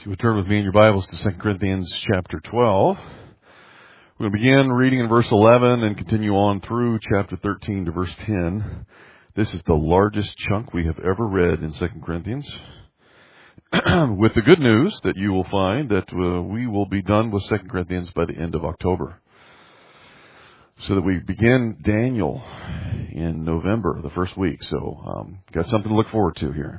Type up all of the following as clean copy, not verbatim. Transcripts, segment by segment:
If you would turn with me in your Bibles to 2 Corinthians chapter 12. We're going to begin reading in verse 11 and continue on through chapter 13 to verse 10. This is the largest chunk we have ever read in 2 Corinthians. With the good news that you will find that we will be done with 2 Corinthians by the end of October. So that we begin Daniel in November, the first week. So got something to look forward to here.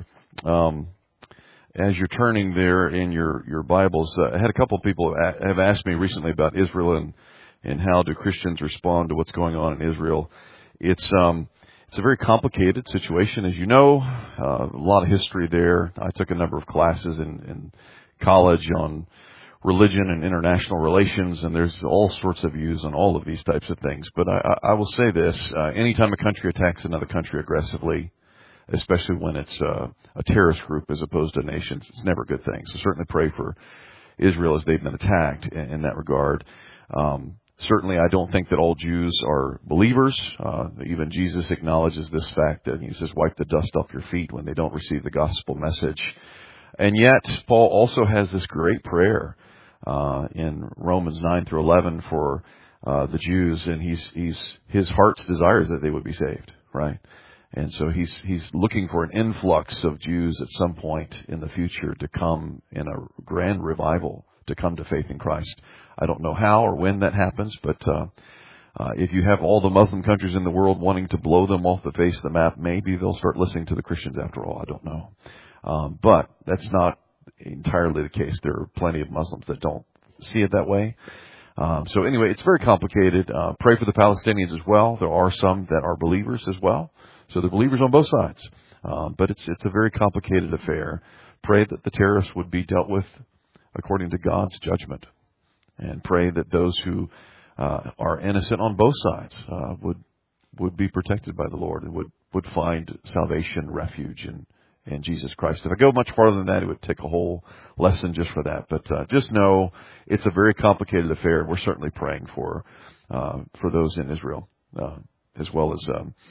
As you're turning there in your Bibles, I had a couple of people have asked me recently about Israel and how do Christians respond to what's going on in Israel. It's a very complicated situation, as you know. A lot of history there. I took a number of classes in college on religion and international relations, and there's all sorts of views on all of these types of things. But I will say this: anytime a country attacks another country aggressively, especially when it's a terrorist group as opposed to nations, it's never a good thing. So certainly pray for Israel as they've been attacked in that regard. Certainly I don't think that all Jews are believers. Even Jesus acknowledges this fact that he says, wipe the dust off your feet when they don't receive the gospel message. And yet Paul also has this great prayer in Romans 9 through 11 for the Jews, and his heart's desire is that they would be saved, right? And so he's looking for an influx of Jews at some point in the future to come in a grand revival, to come to faith in Christ. I don't know how or when that happens, but if you have all the Muslim countries in the world wanting to blow them off the face of the map, maybe they'll start listening to the Christians after all. I don't know. But that's not entirely the case. There are plenty of Muslims that don't see it that way. So anyway, it's very complicated. Pray for the Palestinians as well. There are some that are believers as well. So they're believers on both sides. But it's a very complicated affair. Pray that the terrorists would be dealt with according to God's judgment. And pray that those who are innocent on both sides would be protected by the Lord and would find salvation, refuge in Jesus Christ. If I go much farther than that, it would take a whole lesson just for that. But just know it's a very complicated affair. We're certainly praying for those in Israel, as well as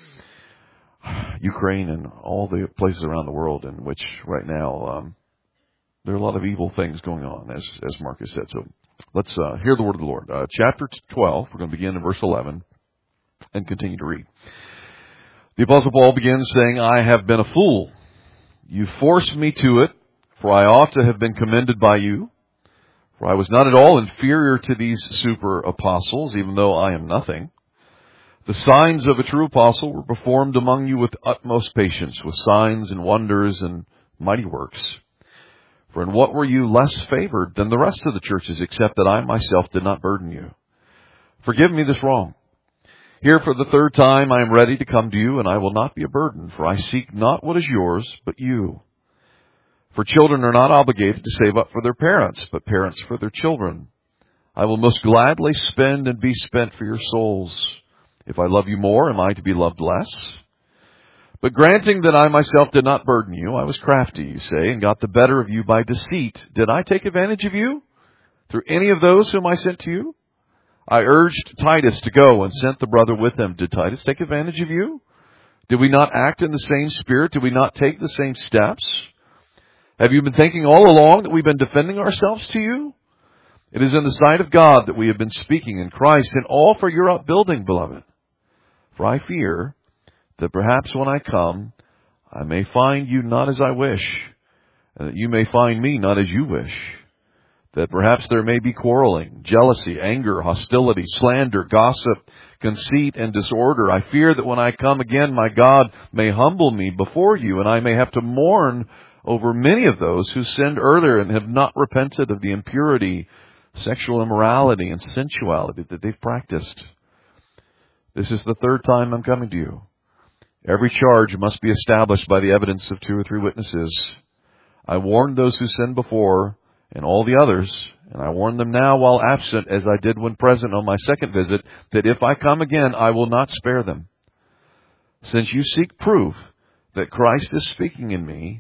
Ukraine and all the places around the world in which right now there are a lot of evil things going on, as Marcus said. So let's hear the word of the Lord. Chapter 12, we're going to begin in verse 11 and continue to read. The Apostle Paul begins saying, I have been a fool. You forced me to it, for I ought to have been commended by you. For I was not at all inferior to these super apostles, even though I am nothing. The signs of a true apostle were performed among you with utmost patience, with signs and wonders and mighty works. For in what were you less favored than the rest of the churches, except that I myself did not burden you? Forgive me this wrong. Here for the third time I am ready to come to you, and I will not be a burden, for I seek not what is yours, but you. For children are not obligated to save up for their parents, but parents for their children. I will most gladly spend and be spent for your souls. If I love you more, am I to be loved less? But granting that I myself did not burden you, I was crafty, you say, and got the better of you by deceit. Did I take advantage of you through any of those whom I sent to you? I urged Titus to go and sent the brother with him. Did Titus take advantage of you? Did we not act in the same spirit? Did we not take the same steps? Have you been thinking all along that we've been defending ourselves to you? It is in the sight of God that we have been speaking in Christ, and all for your upbuilding, beloved. For I fear that perhaps when I come, I may find you not as I wish, and that you may find me not as you wish. That perhaps there may be quarreling, jealousy, anger, hostility, slander, gossip, conceit, and disorder. I fear that when I come again, my God may humble me before you, and I may have to mourn over many of those who sinned earlier and have not repented of the impurity, sexual immorality, and sensuality that they've practiced. This is the third time I'm coming to you. Every charge must be established by the evidence of 2 or 3 witnesses. I warned those who sinned before and all the others, and I warn them now while absent, as I did when present on my second visit, that if I come again, I will not spare them. Since you seek proof that Christ is speaking in me,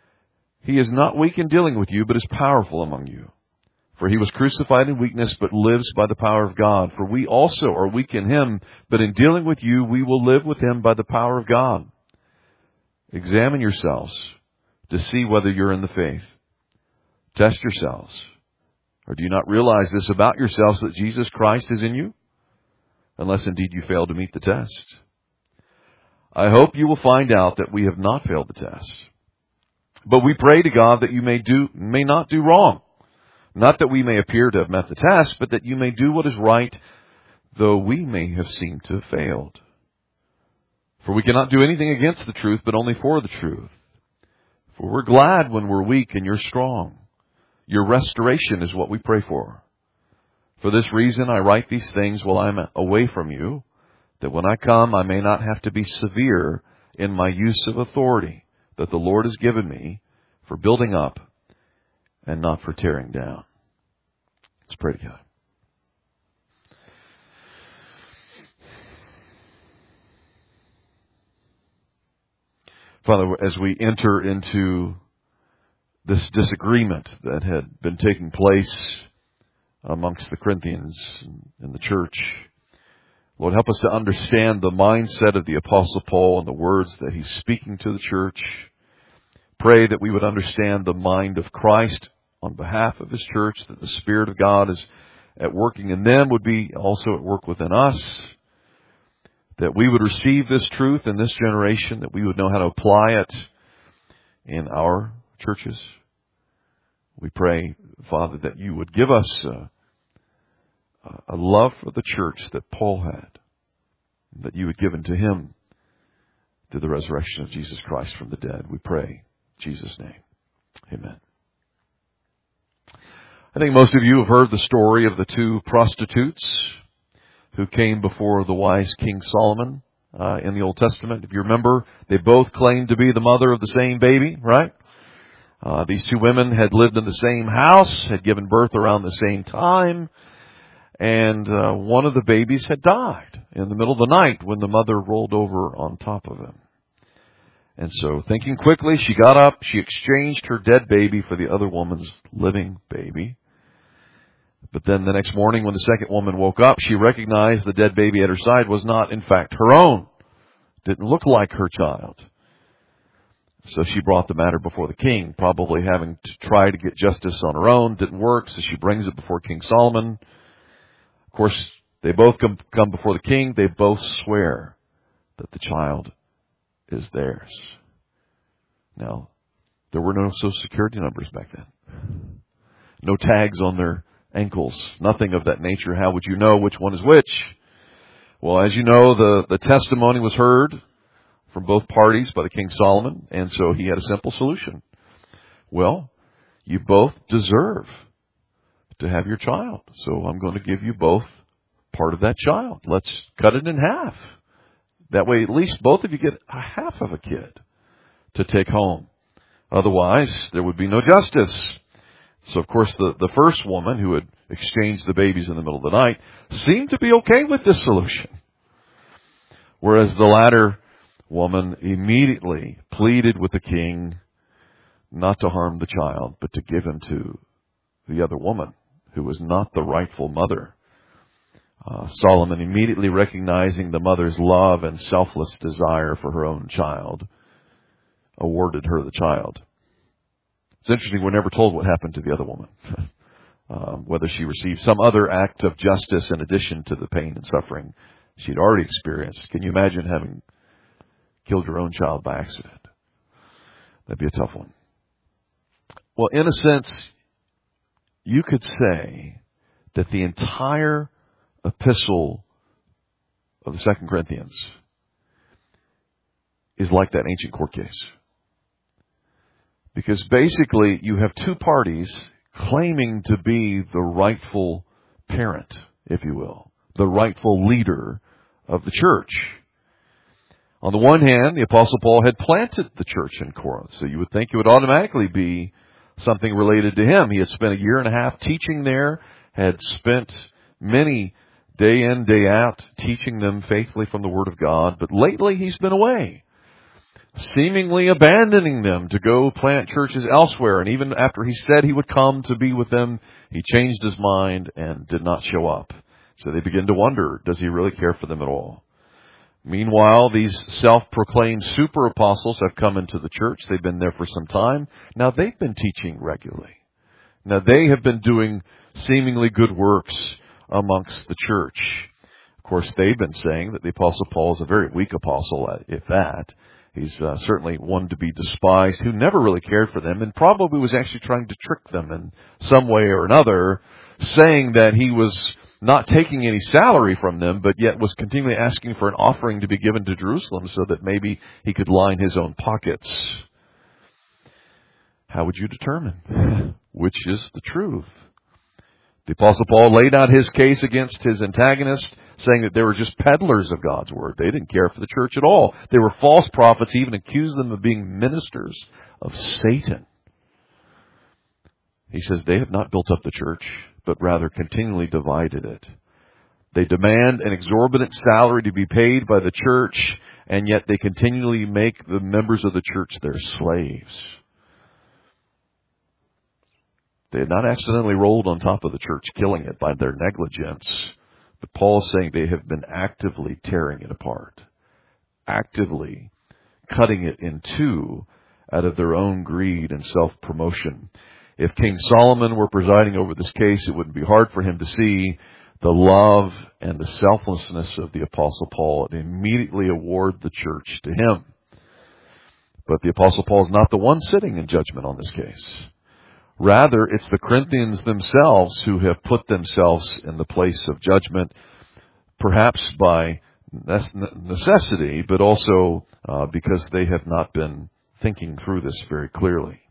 he is not weak in dealing with you, but is powerful among you. For he was crucified in weakness, but lives by the power of God. For we also are weak in him, but in dealing with you, we will live with him by the power of God. Examine yourselves to see whether you're in the faith. Test yourselves. Or do you not realize this about yourselves, that Jesus Christ is in you? Unless indeed you fail to meet the test. I hope you will find out that we have not failed the test. But we pray to God that you may not do wrong. Not that we may appear to have met the test, but that you may do what is right, though we may have seemed to have failed. For we cannot do anything against the truth, but only for the truth. For we're glad when we're weak and you're strong. Your restoration is what we pray for. For this reason, I write these things while I'm away from you, that when I come, I may not have to be severe in my use of authority that the Lord has given me for building up and not for tearing down. Let's pray to God. Father, as we enter into this disagreement that had been taking place amongst the Corinthians and the church, Lord, help us to understand the mindset of the Apostle Paul and the words that he's speaking to the church. Pray that we would understand the mind of Christ on behalf of his church, that the Spirit of God is at working in them, would be also at work within us, that we would receive this truth in this generation, that we would know how to apply it in our churches. We pray, Father, that you would give us a love for the church that Paul had, that you had given to him through the resurrection of Jesus Christ from the dead. We pray in Jesus' name. Amen. I think most of you have heard the story of the two prostitutes who came before the wise King Solomon in the Old Testament. If you remember, they both claimed to be the mother of the same baby, right? These two women had lived in the same house, had given birth around the same time, and one of the babies had died in the middle of the night when the mother rolled over on top of him. And so, thinking quickly, she got up, she exchanged her dead baby for the other woman's living baby. But then the next morning when the second woman woke up, she recognized the dead baby at her side was not, in fact, her own. Didn't look like her child. So she brought the matter before the king, probably having to try to get justice on her own. Didn't work, so she brings it before King Solomon. Of course, they both come before the king. They both swear that the child is theirs. Now, there were no Social Security numbers back then. No tags on their ankles. Nothing of that nature. How would you know which one is which? Well, as you know, the testimony was heard from both parties by the King Solomon, and so he had a simple solution. Well, you both deserve to have your child, so I'm going to give you both part of that child. Let's cut it in half. That way, at least both of you get a half of a kid to take home. Otherwise, there would be no justice. So, of course, the first woman who had exchanged the babies in the middle of the night seemed to be okay with this solution. Whereas the latter woman immediately pleaded with the king not to harm the child, but to give him to the other woman, who was not the rightful mother. Solomon, immediately recognizing the mother's love and selfless desire for her own child, awarded her the child. It's interesting, we're never told what happened to the other woman. Whether she received some other act of justice in addition to the pain and suffering she'd already experienced. Can you imagine having killed your own child by accident? That'd be a tough one. Well, in a sense, you could say that the entire epistle of the 2 Corinthians is like that ancient court case. Because basically you have two parties claiming to be the rightful parent, if you will, the rightful leader of the church. On the one hand, the Apostle Paul had planted the church in Corinth, so you would think it would automatically be something related to him. He had spent a year and a half teaching there, had spent many day in, day out teaching them faithfully from the Word of God, but lately he's been away, seemingly abandoning them to go plant churches elsewhere. And even after he said he would come to be with them, he changed his mind and did not show up. So they begin to wonder, does he really care for them at all? Meanwhile, these self-proclaimed super apostles have come into the church. They've been there for some time. Now they've been teaching regularly. Now, they have been doing seemingly good works amongst the church. Of course, they've been saying that the Apostle Paul is a very weak apostle, if that. He's certainly one to be despised, who never really cared for them and probably was actually trying to trick them in some way or another, saying that he was not taking any salary from them, but yet was continually asking for an offering to be given to Jerusalem so that maybe he could line his own pockets. How would you determine which is the truth? The Apostle Paul laid out his case against his antagonist, saying that they were just peddlers of God's Word. They didn't care for the church at all. They were false prophets. He even accused them of being ministers of Satan. He says they have not built up the church, but rather continually divided it. They demand an exorbitant salary to be paid by the church, and yet they continually make the members of the church their slaves. They had not accidentally rolled on top of the church, killing it by their negligence. But Paul is saying they have been actively tearing it apart, actively cutting it in two out of their own greed and self-promotion. If King Solomon were presiding over this case, it wouldn't be hard for him to see the love and the selflessness of the Apostle Paul and immediately award the church to him. But the Apostle Paul is not the one sitting in judgment on this case. Rather, it's the Corinthians themselves who have put themselves in the place of judgment, perhaps by necessity, but also because they have not been thinking through this very clearly.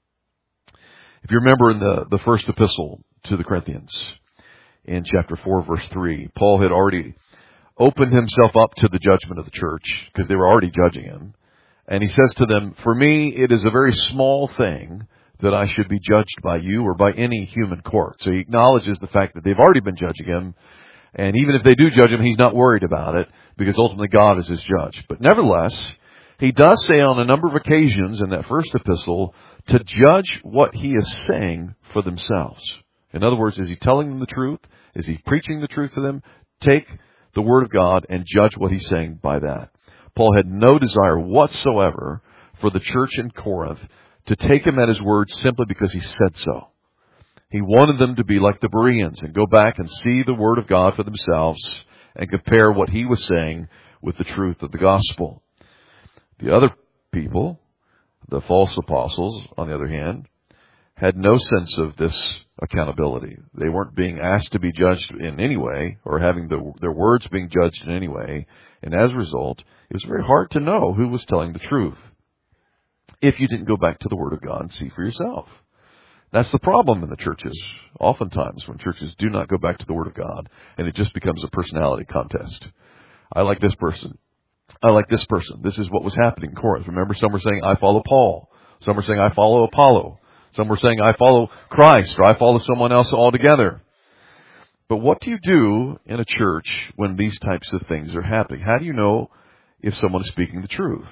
If you remember in the first epistle to the Corinthians, in chapter 4, verse 3, Paul had already opened himself up to the judgment of the church, because they were already judging him. And he says to them, "For me, it is a very small thing that I should be judged by you or by any human court." So he acknowledges the fact that they've already been judging him. And even if they do judge him, he's not worried about it, because ultimately God is his judge. But nevertheless, he does say on a number of occasions in that first epistle to judge what he is saying for themselves. In other words, is he telling them the truth? Is he preaching the truth to them? Take the Word of God and judge what he's saying by that. Paul had no desire whatsoever for the church in Corinth to take him at his word simply because he said so. He wanted them to be like the Bereans and go back and see the Word of God for themselves and compare what he was saying with the truth of the gospel. The other people, the false apostles, on the other hand, had no sense of this accountability. They weren't being asked to be judged in any way or having their words being judged in any way. And as a result, it was very hard to know who was telling the truth if you didn't go back to the Word of God and see for yourself. That's the problem in the churches, oftentimes, when churches do not go back to the Word of God, and it just becomes a personality contest. I like this person. I like this person. This is what was happening in Corinth. Remember, some were saying, I follow Paul. Some were saying, I follow Apollo. Some were saying, I follow Christ, or I follow someone else altogether. But what do you do in a church when these types of things are happening? How do you know if someone is speaking the truth?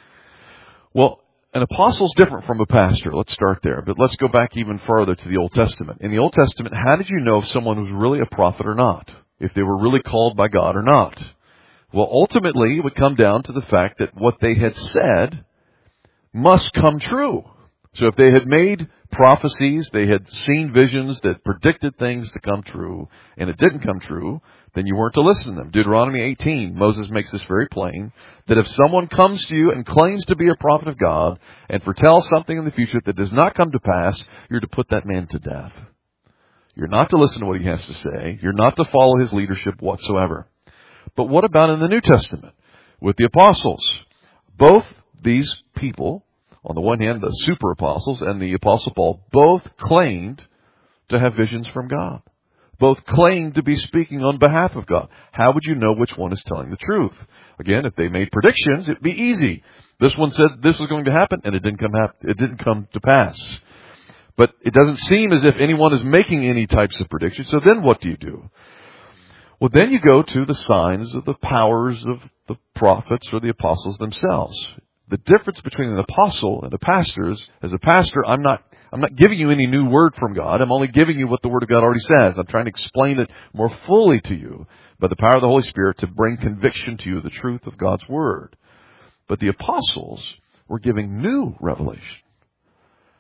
Well, an apostle is different from a pastor. Let's start there. But let's go back even further to the Old Testament. In the Old Testament, how did you know if someone was really a prophet or not? If they were really called by God or not? Well, ultimately, it would come down to the fact that what they had said must come true. So if they had made prophecies, they had seen visions that predicted things to come true, and it didn't come true, then you weren't to listen to them. Deuteronomy 18, Moses makes this very plain, that if someone comes to you and claims to be a prophet of God and foretells something in the future that does not come to pass, you're to put that man to death. You're not to listen to what he has to say. You're not to follow his leadership whatsoever. But what about in the New Testament with the apostles? Both these people, on the one hand, the super apostles and the Apostle Paul, both claimed to have visions from God. Both claimed to be speaking on behalf of God. How would you know which one is telling the truth? Again, if they made predictions, it'd be easy. This one said this was going to happen, and it didn't come to pass. But it doesn't seem as if anyone is making any types of predictions. So then what do you do? Well, then you go to the signs of the powers of the prophets or the apostles themselves. The difference between an apostle and a pastor is, as a pastor, I'm not giving you any new word from God. I'm only giving you what the Word of God already says. I'm trying to explain it more fully to you by the power of the Holy Spirit to bring conviction to you of the truth of God's Word. But the apostles were giving new revelation.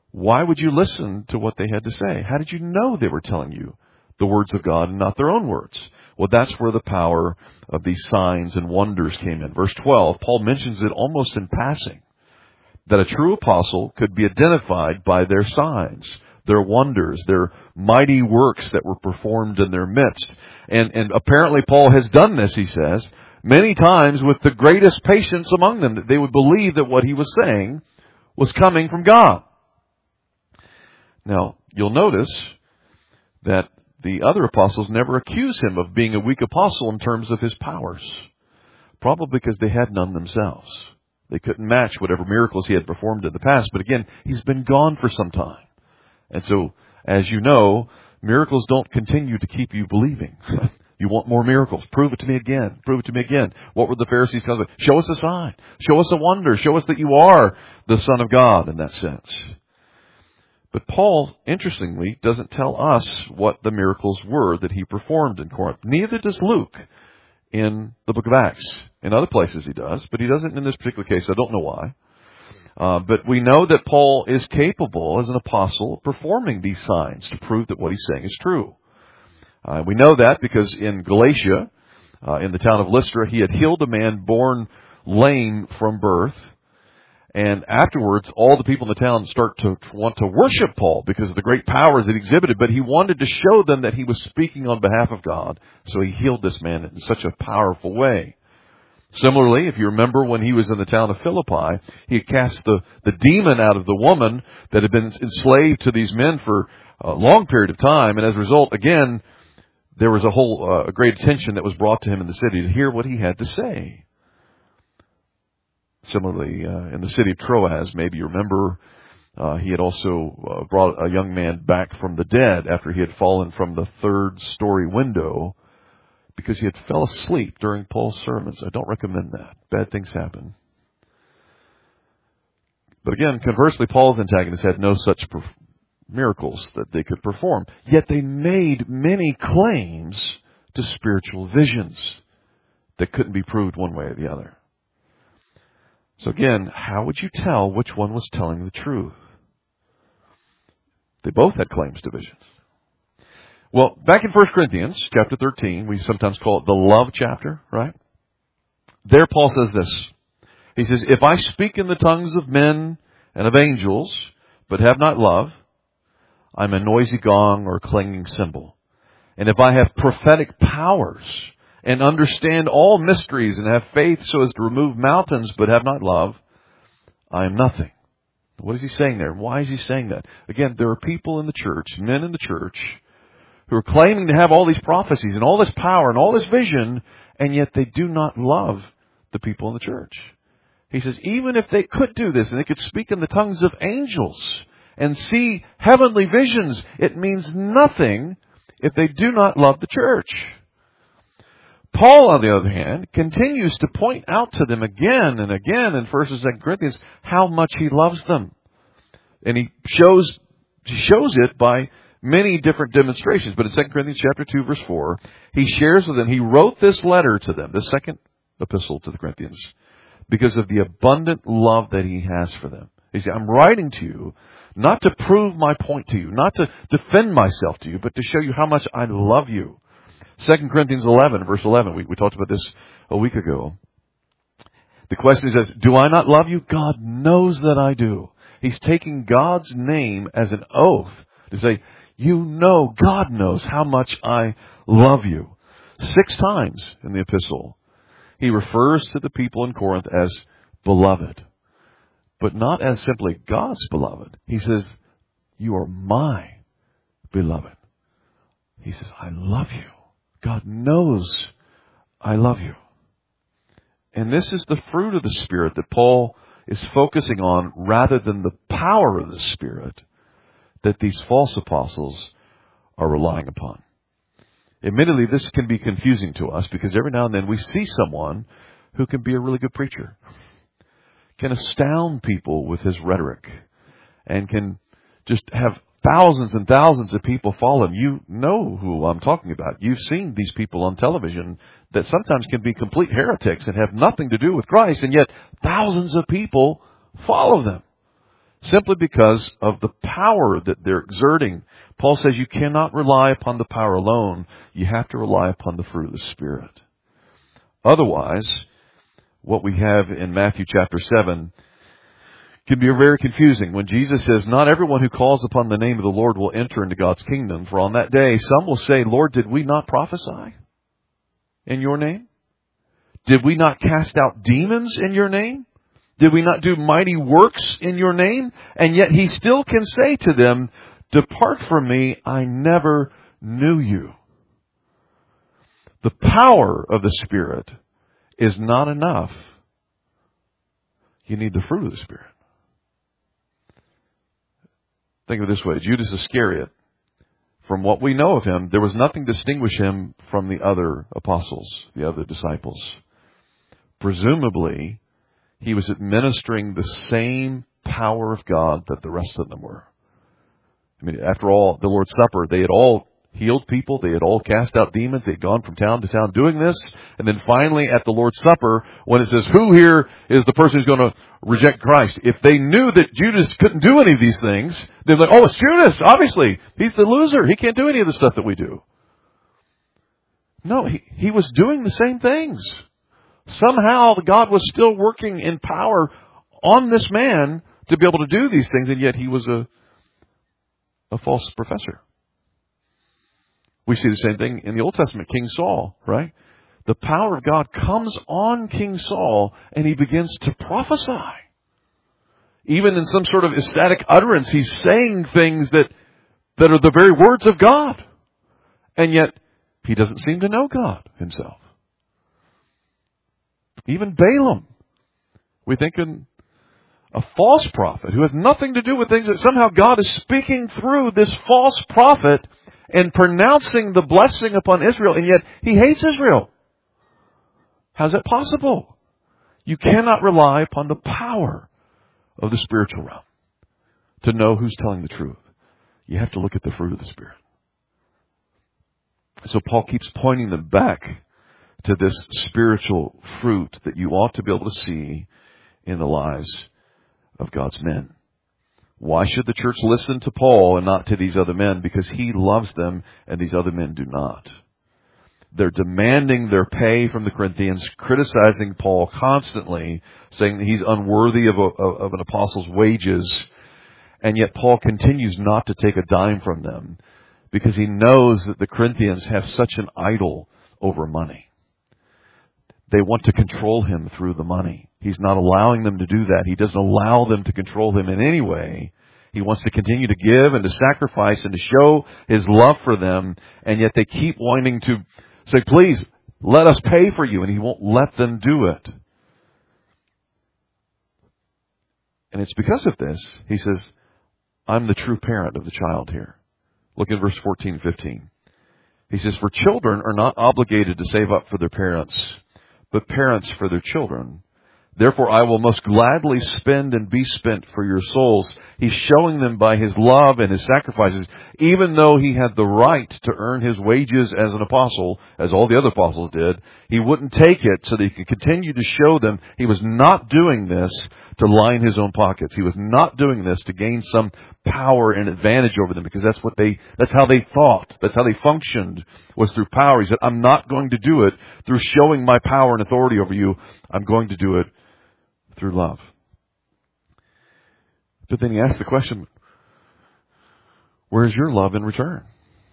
why would you listen to what they had to say? How did you know they were telling you the words of God and not their own words? Well, that's where the power of these signs and wonders came in. Verse 12, Paul mentions it almost in passing, that a true apostle could be identified by their signs, their wonders, their mighty works that were performed in their midst. And apparently Paul has done this, he says, many times with the greatest patience among them, that they would believe that what he was saying was coming from God. Now, you'll notice that the other apostles never accuse him of being a weak apostle in terms of his powers, probably because they had none themselves. They couldn't match whatever miracles he had performed in the past. But again, he's been gone for some time. And so, as you know, miracles don't continue to keep you believing. You want more miracles. Prove it to me again. Prove it to me again. What were the Pharisees telling them? Show us a sign. Show us a wonder. Show us that you are the Son of God in that sense. But Paul, interestingly, doesn't tell us what the miracles were that he performed in Corinth. Neither does Luke in the book of Acts. In other places he does, but he doesn't in this particular case. I don't know why. But we know that Paul is capable as an apostle of performing these signs to prove that what he's saying is true. We know that because in Galatia, in the town of Lystra, he had healed a man born lame from birth. And afterwards, all the people in the town start to want to worship Paul because of the great powers that he exhibited. But he wanted to show them that he was speaking on behalf of God. So he healed this man in such a powerful way. Similarly, if you remember when he was in the town of Philippi, he had cast the demon out of the woman that had been enslaved to these men for a long period of time. And as a result, again, there was a great attention that was brought to him in the city to hear what he had to say. Similarly, in the city of Troas, maybe you remember, he had also brought a young man back from the dead after he had fallen from the third-story window because he had fell asleep during Paul's sermons. I don't recommend that. Bad things happen. But again, conversely, Paul's antagonists had no such miracles that they could perform. Yet they made many claims to spiritual visions that couldn't be proved one way or the other. So again, how would you tell which one was telling the truth? They both had claims to visions. Well, back in 1 Corinthians chapter 13, we sometimes call it the love chapter, right? There Paul says this. He says, if I speak in the tongues of men and of angels, but have not love, I'm a noisy gong or a clanging cymbal. And if I have prophetic powers and understand all mysteries and have faith so as to remove mountains but have not love, I am nothing. What is he saying there? Why is he saying that? Again, there are people in the church, men in the church, who are claiming to have all these prophecies and all this power and all this vision, and yet they do not love the people in the church. He says, even if they could do this and they could speak in the tongues of angels and see heavenly visions, it means nothing if they do not love the church. Paul, on the other hand, continues to point out to them again and again in 1 and 2 Corinthians how much he loves them. And he shows it by many different demonstrations. But in 2 Corinthians chapter 2, verse 4, he shares with them, he wrote this letter to them, the second epistle to the Corinthians, because of the abundant love that he has for them. He said, I'm writing to you not to prove my point to you, not to defend myself to you, but to show you how much I love you. 2 Corinthians 11, verse 11, we talked about this a week ago. The question is, do I not love you? God knows that I do. He's taking God's name as an oath to say, you know, God knows how much I love you. 6 times in the epistle, he refers to the people in Corinth as beloved, but not as simply God's beloved. He says, you are my beloved. He says, I love you. God knows I love you. And this is the fruit of the Spirit that Paul is focusing on rather than the power of the Spirit that these false apostles are relying upon. Admittedly, this can be confusing to us because every now and then we see someone who can be a really good preacher, can astound people with his rhetoric, and can just have thousands and thousands of people follow him. You know who I'm talking about. You've seen these people on television that sometimes can be complete heretics and have nothing to do with Christ, and yet thousands of people follow them. simply because of the power that they're exerting. Paul says you cannot rely upon the power alone. You have to rely upon the fruit of the Spirit. Otherwise, what we have in Matthew chapter 7 can be very confusing when Jesus says, not everyone who calls upon the name of the Lord will enter into God's kingdom. For on that day, some will say, Lord, did we not prophesy in your name? Did we not cast out demons in your name? Did we not do mighty works in your name? And yet he still can say to them, depart from me, I never knew you. The power of the Spirit is not enough. You need the fruit of the Spirit. Think of it this way. Judas Iscariot, from what we know of him, there was nothing to distinguish him from the other apostles, the other disciples. Presumably, he was administering the same power of God that the rest of them were. I mean, after all, the Lord's Supper, they had all healed people. They had all cast out demons. They had gone from town to town doing this. And then finally at the Lord's Supper, when it says, who here is the person who's going to reject Christ? If they knew that Judas couldn't do any of these things, they're like, oh, it's Judas. Obviously, he's the loser. He can't do any of the stuff that we do. No, he was doing the same things. Somehow God was still working in power on this man to be able to do these things, and yet he was a false professor. We see the same thing in the Old Testament, King Saul, right? The power of God comes on King Saul, and he begins to prophesy. Even in some sort of ecstatic utterance, he's saying things that are the very words of God. And yet, he doesn't seem to know God himself. Even Balaam, we think in a false prophet who has nothing to do with things, that somehow God is speaking through this false prophet and pronouncing the blessing upon Israel, and yet he hates Israel. How's that possible? You cannot rely upon the power of the spiritual realm to know who's telling the truth. You have to look at the fruit of the Spirit. So Paul keeps pointing them back to this spiritual fruit that you ought to be able to see in the lives of God's men. Why should the church listen to Paul and not to these other men? Because he loves them and these other men do not. They're demanding their pay from the Corinthians, criticizing Paul constantly, saying that he's unworthy of an apostle's wages. And yet Paul continues not to take a dime from them because he knows that the Corinthians have such an idol over money. They want to control him through the money. He's not allowing them to do that. He doesn't allow them to control him in any way. He wants to continue to give and to sacrifice and to show his love for them. And yet they keep wanting to say, please, let us pay for you. And he won't let them do it. And it's because of this, he says, I'm the true parent of the child here. Look at verse 14 and 15. He says, for children are not obligated to save up for their parents, but parents for their children. Therefore, I will most gladly spend and be spent for your souls. He's showing them by his love and his sacrifices, even though he had the right to earn his wages as an apostle, as all the other apostles did, he wouldn't take it so that he could continue to show them he was not doing this to line his own pockets. He was not doing this to gain some power and advantage over them, because that's how they thought. That's how they functioned, was through power. He said, I'm not going to do it through showing my power and authority over you. I'm going to do it through love. But then he asked the question, where's your love in return?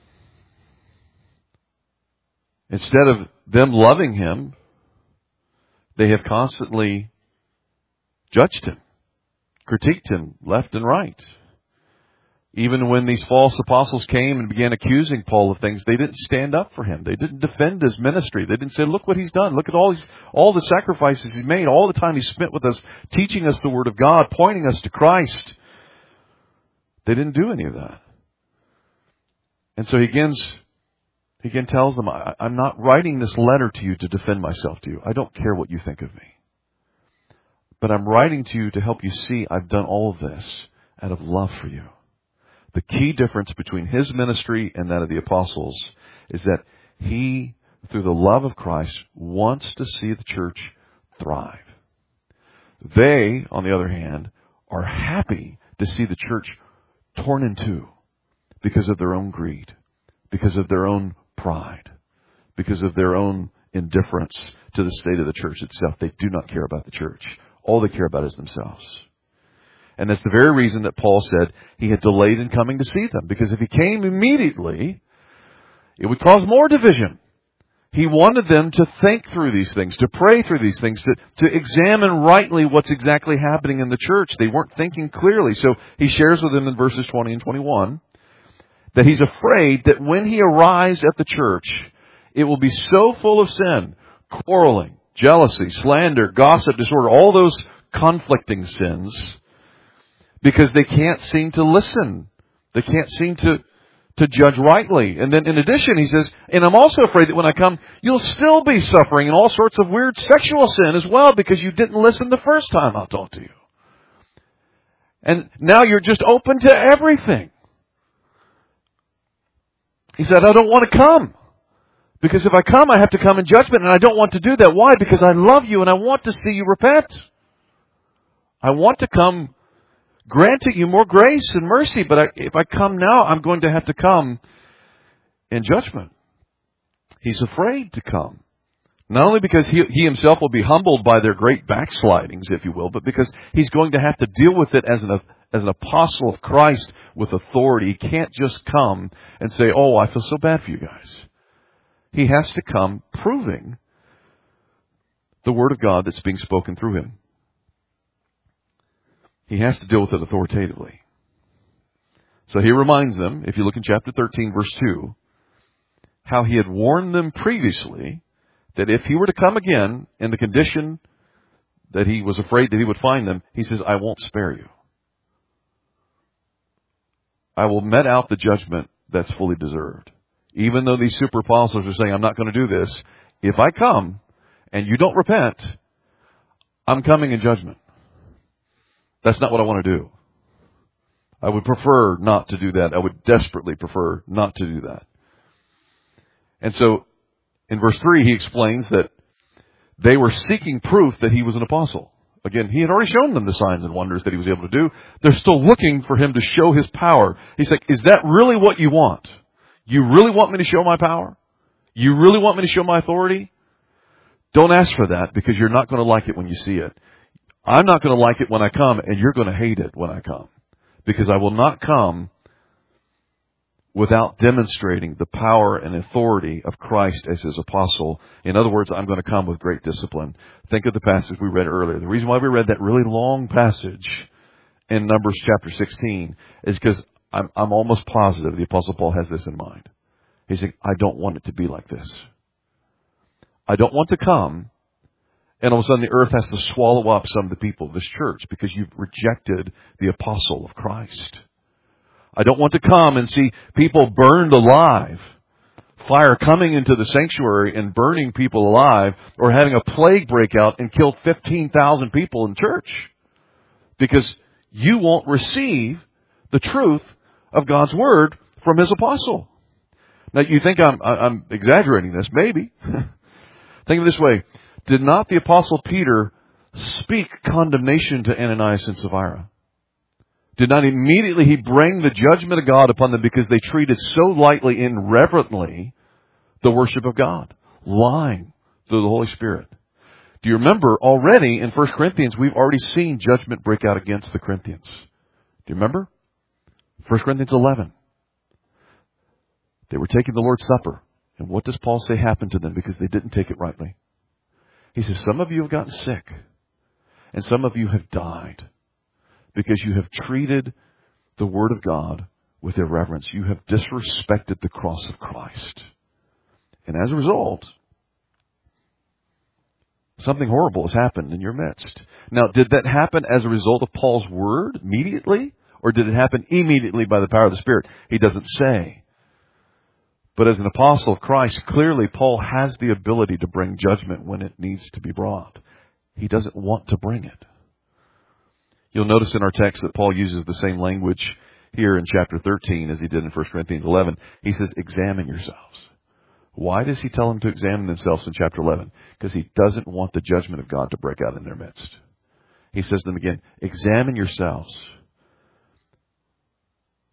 Instead of them loving him, they have constantly judged him, critiqued him left and right. Even when these false apostles came and began accusing Paul of things, they didn't stand up for him. They didn't defend his ministry. They didn't say, look what he's done. Look at all the sacrifices he's made, all the time he spent with us, teaching us the Word of God, pointing us to Christ. They didn't do any of that. And so he again tells them, I'm not writing this letter to you to defend myself to you. I don't care what you think of me. But I'm writing to you to help you see I've done all of this out of love for you. The key difference between his ministry and that of the apostles is that he, through the love of Christ, wants to see the church thrive. They, on the other hand, are happy to see the church torn in two because of their own greed, because of their own pride, because of their own indifference to the state of the church itself. They do not care about the church. All they care about is themselves. And that's the very reason that Paul said he had delayed in coming to see them, because if he came immediately, it would cause more division. He wanted them to think through these things, to pray through these things, to examine rightly what's exactly happening in the church. They weren't thinking clearly. So he shares with them in verses 20 and 21 that he's afraid that when he arrives at the church, it will be so full of sin, quarreling, jealousy, slander, gossip, disorder, all those conflicting sins, because they can't seem to listen. They can't seem to judge rightly. And then in addition, he says, and I'm also afraid that when I come, you'll still be suffering in all sorts of weird sexual sin as well, because you didn't listen the first time I'll talk to you. And now you're just open to everything. He said, I don't want to come. Because if I come, I have to come in judgment, and I don't want to do that. Why? Because I love you and I want to see you repent. I want to come granting you more grace and mercy, but if I come now, I'm going to have to come in judgment. He's afraid to come. Not only because he himself will be humbled by their great backslidings, if you will, but because he's going to have to deal with it as an apostle of Christ with authority. He can't just come and say, oh, I feel so bad for you guys. He has to come proving the Word of God that's being spoken through him. He has to deal with it authoritatively. So he reminds them, if you look in chapter 13, verse 2, how he had warned them previously that if he were to come again in the condition that he was afraid that he would find them, he says, I won't spare you. I will met out the judgment that's fully deserved. Even though these super apostles are saying, I'm not going to do this, if I come and you don't repent, I'm coming in judgment. That's not what I want to do. I would prefer not to do that. I would desperately prefer not to do that. And so, in verse 3, he explains that they were seeking proof that he was an apostle. Again, he had already shown them the signs and wonders that he was able to do. They're still looking for him to show his power. He's like, is that really what you want? You really want me to show my power? You really want me to show my authority? Don't ask for that, because you're not going to like it when you see it. I'm not going to like it when I come, and you're going to hate it when I come. Because I will not come without demonstrating the power and authority of Christ as his apostle. In other words, I'm going to come with great discipline. Think of the passage we read earlier. The reason why we read that really long passage in Numbers chapter 16 is because I'm almost positive the Apostle Paul has this in mind. He's saying, I don't want it to be like this. I don't want to come and all of a sudden the earth has to swallow up some of the people of this church because you've rejected the apostle of Christ. I don't want to come and see people burned alive. Fire coming into the sanctuary and burning people alive, or having a plague break out and kill 15,000 people in church. Because you won't receive the truth of God's Word from His apostle. Now you think I'm exaggerating this, maybe. Think of it this way. Did not the Apostle Peter speak condemnation to Ananias and Sapphira? Did not immediately he bring the judgment of God upon them because they treated so lightly and reverently the worship of God, lying through the Holy Spirit? Do you remember already in 1 Corinthians, we've already seen judgment break out against the Corinthians. Do you remember? 1 Corinthians 11. They were taking the Lord's Supper. And what does Paul say happened to them because they didn't take it rightly? He says, some of you have gotten sick, and some of you have died because you have treated the Word of God with irreverence. You have disrespected the cross of Christ. And as a result, something horrible has happened in your midst. Now, did that happen as a result of Paul's word immediately? Or did it happen immediately by the power of the Spirit? He doesn't say. But as an apostle of Christ, clearly Paul has the ability to bring judgment when it needs to be brought. He doesn't want to bring it. You'll notice in our text that Paul uses the same language here in chapter 13 as he did in 1 Corinthians 11. He says, examine yourselves. Why does he tell them to examine themselves in chapter 11? Because he doesn't want the judgment of God to break out in their midst. He says to them again, examine yourselves.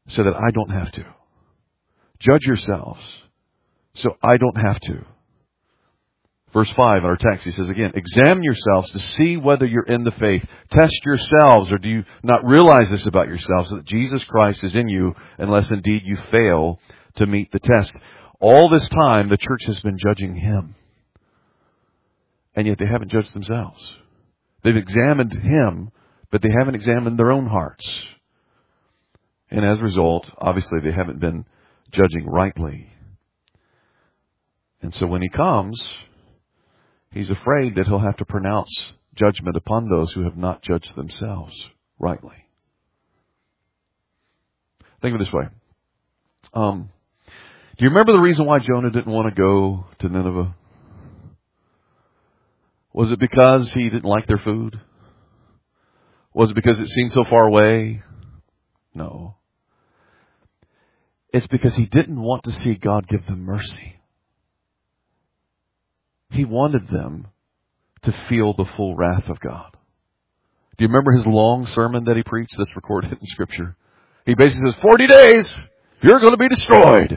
so that I don't have to. Judge yourselves so I don't have to. Verse 5 in our text, he says again, examine yourselves to see whether you're in the faith. Test yourselves, or do you not realize this about yourselves, that Jesus Christ is in you, unless indeed you fail to meet the test. All this time, the church has been judging him. And yet they haven't judged themselves. They've examined him, but they haven't examined their own hearts. And as a result, obviously they haven't been judging rightly. And so when he comes, he's afraid that he'll have to pronounce judgment upon those who have not judged themselves rightly. Think of it this way. Do you remember the reason why Jonah didn't want to go to Nineveh? Was it because he didn't like their food? Was it because it seemed so far away? No. It's because he didn't want to see God give them mercy. He wanted them to feel the full wrath of God. Do you remember his long sermon that he preached that's recorded in Scripture? He basically says, 40 days, you're going to be destroyed.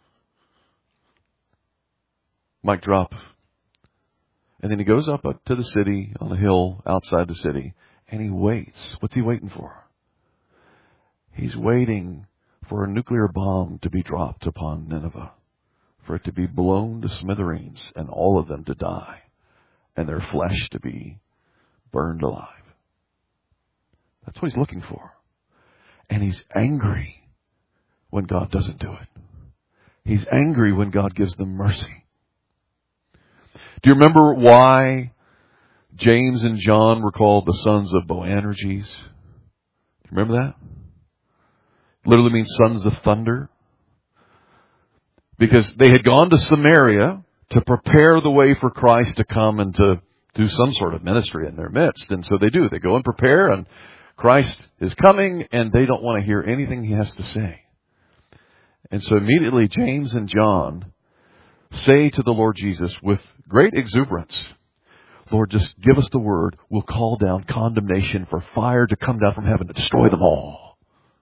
Mic drop. And then he goes up to the city, on a hill outside the city, and he waits. What's he waiting for? He's waiting for a nuclear bomb to be dropped upon Nineveh, for it to be blown to smithereens and all of them to die, and their flesh to be burned alive. That's what he's looking for. And he's angry when God doesn't do it. He's angry when God gives them mercy. Do you remember why James and John were called the sons of Boanerges? Remember that? Literally means sons of thunder. Because they had gone to Samaria to prepare the way for Christ to come and to do some sort of ministry in their midst. And so they do. They go and prepare, and Christ is coming, and they don't want to hear anything he has to say. And so immediately James and John say to the Lord Jesus with great exuberance, Lord, just give us the word. We'll call down condemnation for fire to come down from heaven to destroy them all.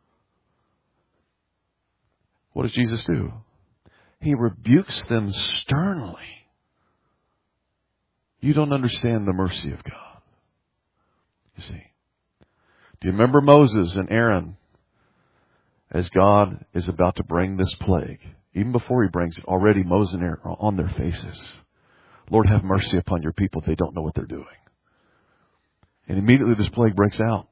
What does Jesus do? He rebukes them sternly. You don't understand the mercy of God. You see. Do you remember Moses and Aaron as God is about to bring this plague? Even before he brings it, already Moses and Aaron are on their faces. Lord, have mercy upon your people. They don't know what they're doing. And immediately this plague breaks out.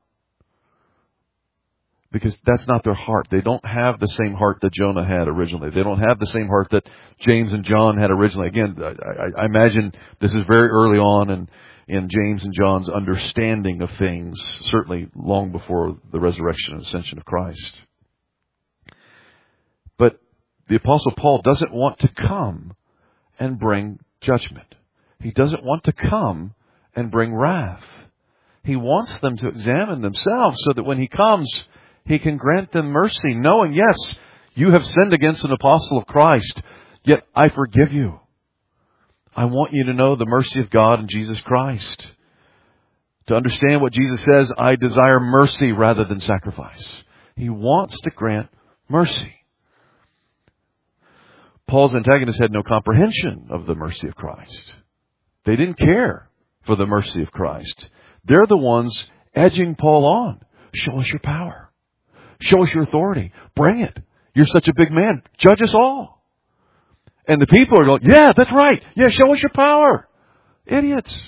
Because that's not their heart. They don't have the same heart that Jonah had originally. They don't have the same heart that James and John had originally. Again, I imagine this is very early on in James and John's understanding of things, certainly long before the resurrection and ascension of Christ. But the Apostle Paul doesn't want to come and bring judgment. He doesn't want to come and bring wrath. He wants them to examine themselves so that when he comes, he can grant them mercy, knowing, yes, you have sinned against an apostle of Christ, yet I forgive you. I want you to know the mercy of God in Jesus Christ. To understand what Jesus says, I desire mercy rather than sacrifice. He wants to grant mercy. Paul's antagonists had no comprehension of the mercy of Christ. They didn't care for the mercy of Christ. They're the ones edging Paul on. Show us your power. Show us your authority. Bring it. You're such a big man. Judge us all. And the people are going, yeah, that's right. Yeah, show us your power. Idiots.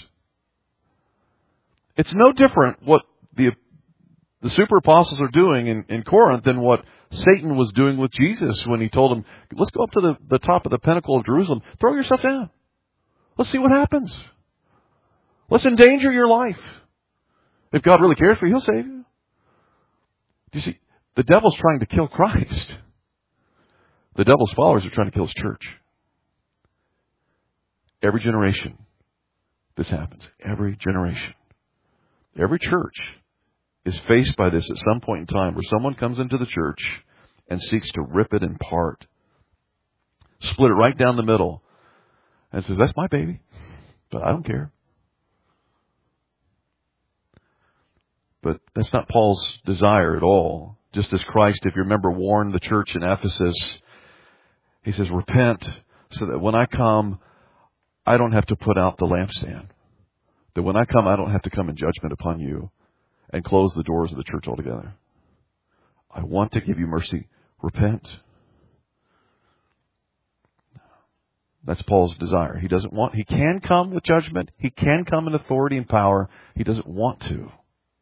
It's no different what the super apostles are doing in Corinth than what Satan was doing with Jesus when he told him, let's go up to the top of the pinnacle of Jerusalem. Throw yourself down. Let's see what happens. Let's endanger your life. If God really cares for you, He'll save you. Do you see? The devil's trying to kill Christ. The devil's followers are trying to kill His church. Every generation, this happens. Every generation. Every church is faced by this at some point in time where someone comes into the church and seeks to rip it in part. Split it right down the middle. And says, that's my baby. But I don't care. But that's not Paul's desire at all. Just as Christ, if you remember, warned the church in Ephesus, He says, repent so that when I come, I don't have to put out the lampstand. That when I come, I don't have to come in judgment upon you and close the doors of the church altogether. I want to give you mercy. Repent. That's Paul's desire. He can come with judgment. He can come in authority and power. He doesn't want to.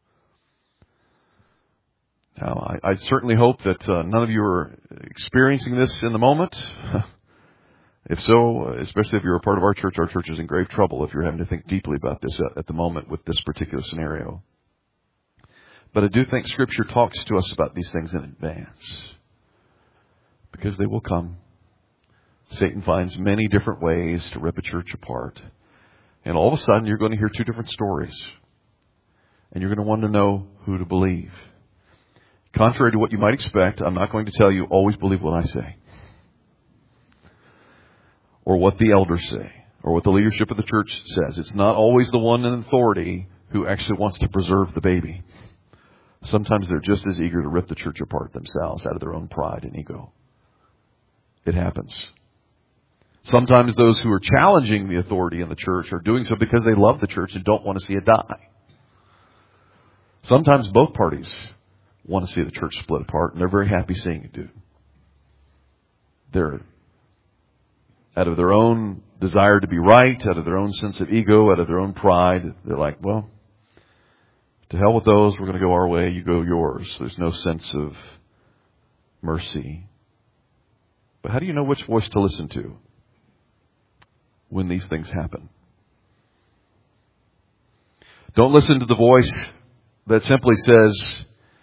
Now, I certainly hope that none of you are experiencing this in the moment. If so, especially if you're a part of our church is in grave trouble if you're having to think deeply about this at the moment with this particular scenario. But I do think Scripture talks to us about these things in advance, because they will come. Satan finds many different ways to rip a church apart. And all of a sudden, you're going to hear two different stories. And you're going to want to know who to believe. Contrary to what you might expect, I'm not going to tell you always believe what I say, or what the elders say, or what the leadership of the church says. It's not always the one in authority who actually wants to preserve the baby. Sometimes they're just as eager to rip the church apart themselves out of their own pride and ego. It happens. Sometimes those who are challenging the authority in the church are doing so because they love the church and don't want to see it die. Sometimes both parties want to see the church split apart, and they're very happy seeing it do. They're out of their own desire to be right, out of their own sense of ego, out of their own pride, they're like, well, to hell with those, we're going to go our way, you go yours. There's no sense of mercy. But how do you know which voice to listen to when these things happen? Don't listen to the voice that simply says,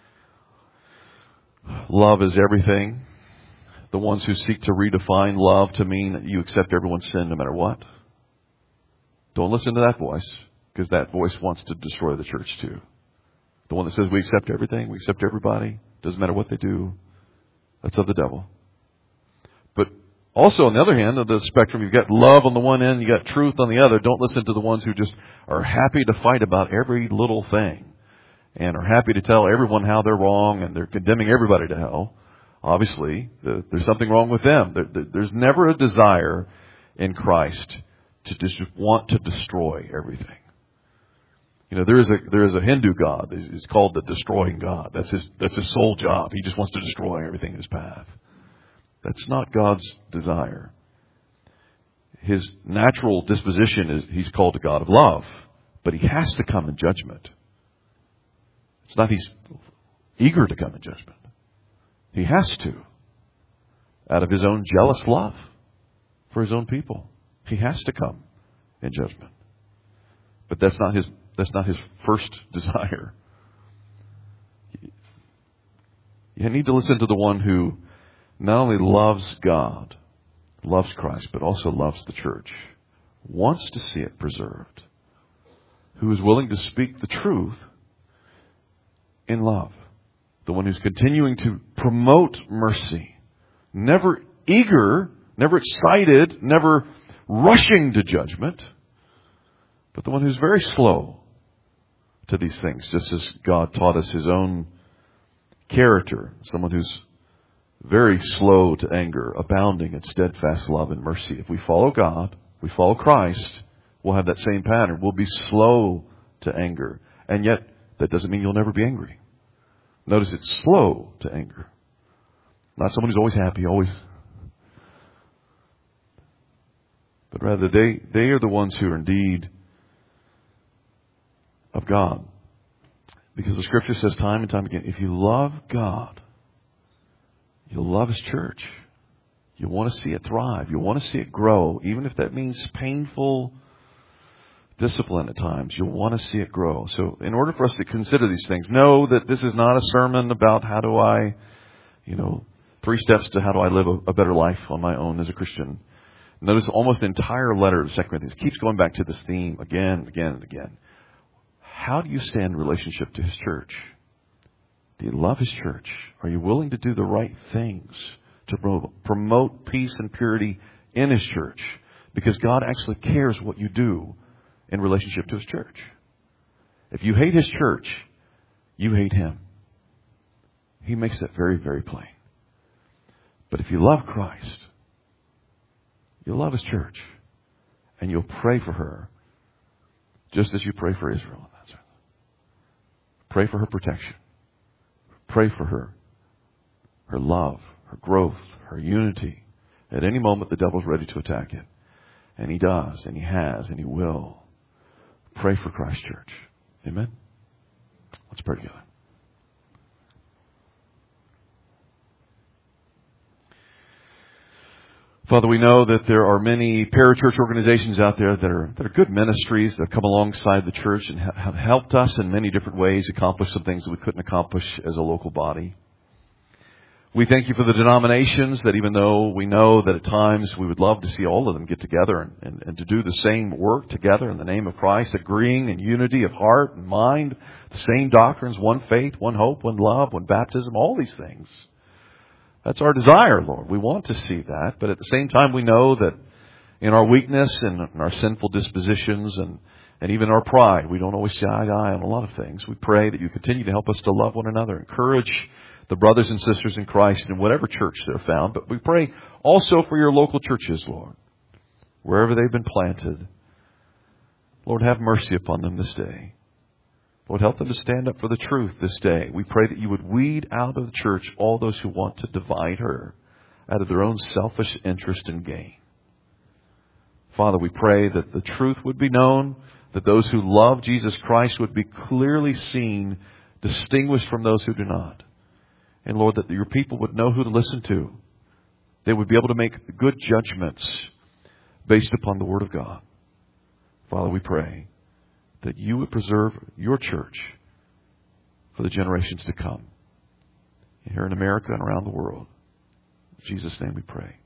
love is everything. The ones who seek to redefine love to mean that you accept everyone's sin no matter what. Don't listen to that voice, because that voice wants to destroy the church too. The one that says we accept everything, we accept everybody, doesn't matter what they do, that's of the devil. But also on the other hand of the spectrum, you've got love on the one end, you've got truth on the other. Don't listen to the ones who just are happy to fight about every little thing and are happy to tell everyone how they're wrong, and they're condemning everybody to hell. Obviously, there's something wrong with them. There's never a desire in Christ to just want to destroy everything. You know, there is a Hindu god. He's called the destroying God. That's his sole job. He just wants to destroy everything in his path. That's not God's desire. His natural disposition is he's called a God of love, but he has to come in judgment. It's not he's eager to come in judgment. He has to, out of his own jealous love for his own people. He has to come in judgment. But that's not his first desire. You need to listen to the one who not only loves God, loves Christ, but also loves the church, wants to see it preserved, who is willing to speak the truth in love. The one who's continuing to promote mercy, never eager, never excited, never rushing to judgment, but the one who's very slow to these things, just as God taught us his own character. Someone who's very slow to anger, abounding in steadfast love and mercy. If we follow God, we follow Christ, we'll have that same pattern. We'll be slow to anger. And yet, that doesn't mean you'll never be angry. Notice it's slow to anger. Not someone who's always happy, always. But rather, they are the ones who are indeed of God. Because the Scripture says time and time again, if you love God, you'll love his church. You'll want to see it thrive. You'll want to see it grow. Even if that means painful discipline at times, you'll want to see it grow. So in order for us to consider these things, know that this is not a sermon about how do I, 3 steps to how do I live a better life on my own as a Christian. Notice almost the entire letter of 2 Corinthians keeps going back to this theme again and again and again. How do you stand in relationship to his church? Do you love his church? Are you willing to do the right things to promote peace and purity in his church? Because God actually cares what you do in relationship to his church. If you hate his church, you hate him. He makes that very, very plain. But if you love Christ, you'll love His church. And you'll pray for her just as you pray for Israel. Pray for her protection. Pray for her love, her growth, her unity. At any moment, the devil's ready to attack it. And he does, and he has, and he will. Pray for Christ Church. Amen? Let's pray together. Father, we know that there are many parachurch organizations out there that are good ministries that have come alongside the church and have helped us in many different ways accomplish some things that we couldn't accomplish as a local body. We thank you for the denominations that, even though we know that at times we would love to see all of them get together and to do the same work together in the name of Christ, agreeing in unity of heart and mind, the same doctrines, one faith, one hope, one love, one baptism, all these things. That's our desire, Lord. We want to see that. But at the same time, we know that in our weakness and in our sinful dispositions and even our pride, we don't always see eye to eye on a lot of things. We pray that you continue to help us to love one another, encourage the brothers and sisters in Christ in whatever church they're found. But we pray also for your local churches, Lord, wherever they've been planted. Lord, have mercy upon them this day. Lord, help them to stand up for the truth this day. We pray that you would weed out of the church all those who want to divide her out of their own selfish interest and gain. Father, we pray that the truth would be known, that those who love Jesus Christ would be clearly seen, distinguished from those who do not. And Lord, that your people would know who to listen to. They would be able to make good judgments based upon the Word of God. Father, we pray that you would preserve your church for the generations to come, here in America and around the world. In Jesus' name we pray.